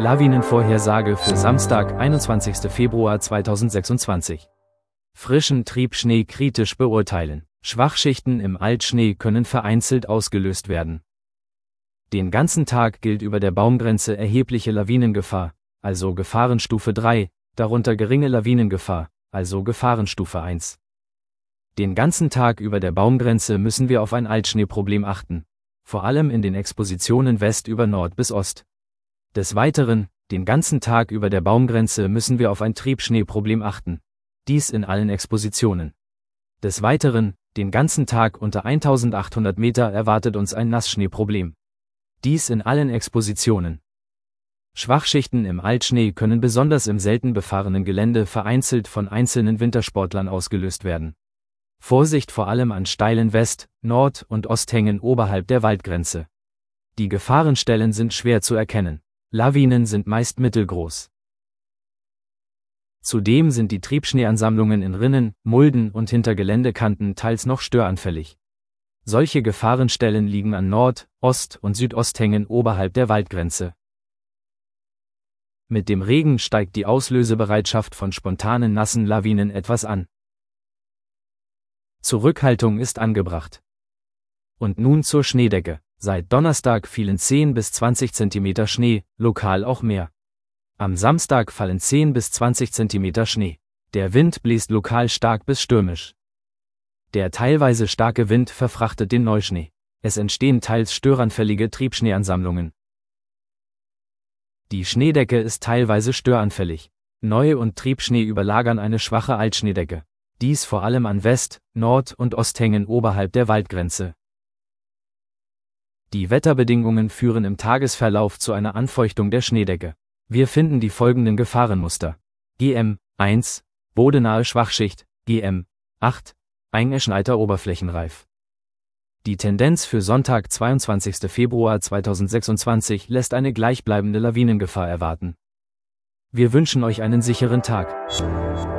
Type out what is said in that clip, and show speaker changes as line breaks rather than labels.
Lawinenvorhersage für Samstag, 21. Februar 2026. Frischen Triebschnee kritisch beurteilen. Schwachschichten im Altschnee können vereinzelt ausgelöst werden. Den ganzen Tag gilt über der Baumgrenze erhebliche Lawinengefahr, also Gefahrenstufe 3, darunter geringe Lawinengefahr, also Gefahrenstufe 1. Den ganzen Tag über der Baumgrenze müssen wir auf ein Altschneeproblem achten, vor allem in den Expositionen West über Nord bis Ost. Des Weiteren, den ganzen Tag über der Baumgrenze müssen wir auf ein Triebschneeproblem achten. Dies in allen Expositionen. Des Weiteren, den ganzen Tag unter 1800 Meter erwartet uns ein Nassschneeproblem. Dies in allen Expositionen. Schwachschichten im Altschnee können besonders im selten befahrenen Gelände vereinzelt von einzelnen Wintersportlern ausgelöst werden. Vorsicht vor allem an steilen West-, Nord- und Osthängen oberhalb der Waldgrenze. Die Gefahrenstellen sind schwer zu erkennen. Lawinen sind meist mittelgroß. Zudem sind die Triebschneeansammlungen in Rinnen, Mulden und hinter Geländekanten teils noch störanfällig. Solche Gefahrenstellen liegen an Nord-, Ost- und Südosthängen oberhalb der Waldgrenze. Mit dem Regen steigt die Auslösebereitschaft von spontanen nassen Lawinen etwas an. Zurückhaltung ist angebracht. Und nun zur Schneedecke. Seit Donnerstag fielen 10 bis 20 cm Schnee, lokal auch mehr. Am Samstag fallen 10 bis 20 cm Schnee. Der Wind bläst lokal stark bis stürmisch. Der teilweise starke Wind verfrachtet den Neuschnee. Es entstehen teils störanfällige Triebschneeansammlungen. Die Schneedecke ist teilweise störanfällig. Neu- und Triebschnee überlagern eine schwache Altschneedecke. Dies vor allem an West-, Nord- und Osthängen oberhalb der Waldgrenze. Die Wetterbedingungen führen im Tagesverlauf zu einer Anfeuchtung der Schneedecke. Wir finden die folgenden Gefahrenmuster. GM 1, bodenahe Schwachschicht, GM 8, eingeschneiter Oberflächenreif. Die Tendenz für Sonntag, 22. Februar 2026 lässt eine gleichbleibende Lawinengefahr erwarten. Wir wünschen euch einen sicheren Tag.